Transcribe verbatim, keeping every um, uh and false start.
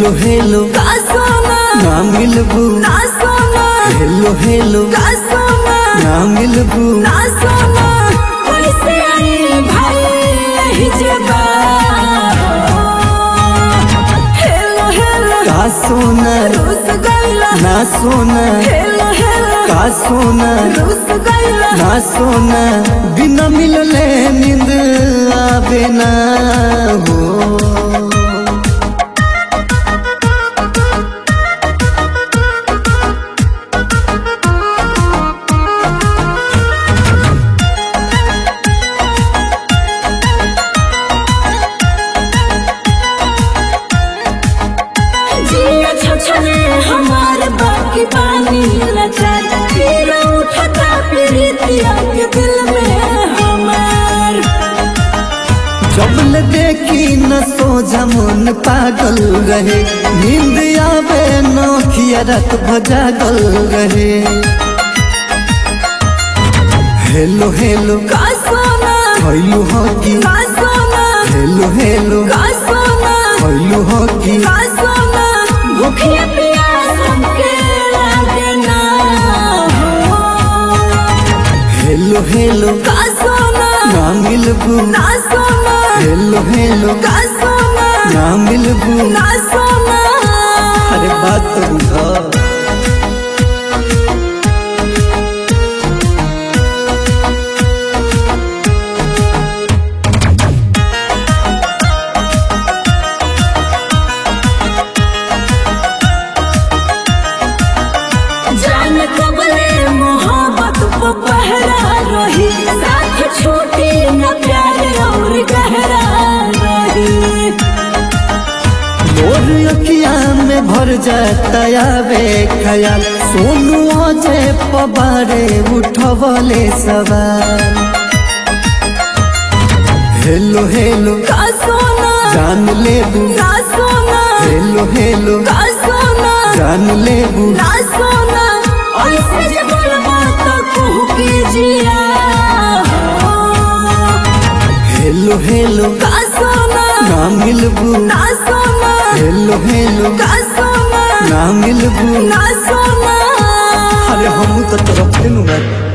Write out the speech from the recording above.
Hello hello का सोना ना मिलबू ना सोना हेलो हेलो का सोना ना मिलबू ना सोना कैसे आई भाई यही जगह हेलो हेलो का सोना रूस गईला ना सोना हेलो हेलो का सोना रूस गईला ना सोना बिना मिलले नींद आवे ना हो। हमारे बाकी पानी लचर फिर उठता प्रीतिया के दिल में हमार जबल देखी न सो जमुन पागल रहे नींद आवे नौखिया रात भजागल रहे। हेलो हेलो का सोना खैलू हो की का सोना हेलो हेलो का सोना खैलू हो की का सोना भूखिया प्यास हमके लागे ना हो। हेलो हेलो का सोना ना मिलबू ना सोना हेलो हेलो का सोना ना मिलबू ना सोना अरे बात तो बुझा। जान कबले मोहब्बत को पहरा रही साथ छूटी न प्यार और गहरा रही। मोर अखिया में भर जाता आवे ख्याल सोनू जे पबारे उठवले सवाल। हेलो हेलो का सोना जान लेबू ना सोना हेलो हेलो का सोना जान लेबू ना सोना ऐसे जब बोलबा तो कहू कीजिया हेलो हेलो का सोना ना मिलबू ना सोना हेलो हेलो का सोना ना मिलबू ना सोना अरे हम तो तरफ